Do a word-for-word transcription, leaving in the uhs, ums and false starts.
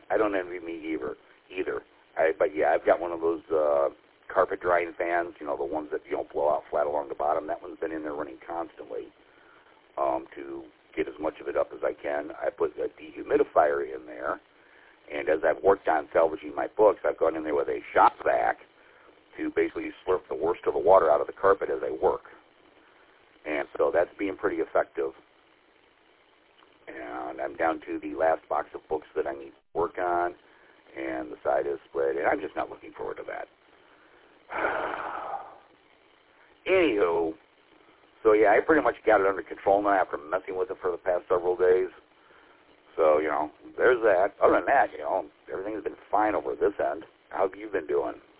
I don't envy me either. Either. I, but yeah, I've got one of those uh, carpet drying fans. You know, the ones that you don't blow out flat along the bottom. That one's been in there running constantly um, to get as much of it up as I can. I put a dehumidifier in there, and as I've worked on salvaging my books, I've gone in there with a shop vac to basically slurp the worst of the water out of the carpet as I work. And so that's being pretty effective. And I'm down to the last box of books that I need to work on, and the side is split, and I'm just not looking forward to that. Anywho, so yeah, I pretty much got it under control now after messing with it for the past several days. So, you know, there's that. Other than that, you know, everything's been fine over this end. How have you been doing?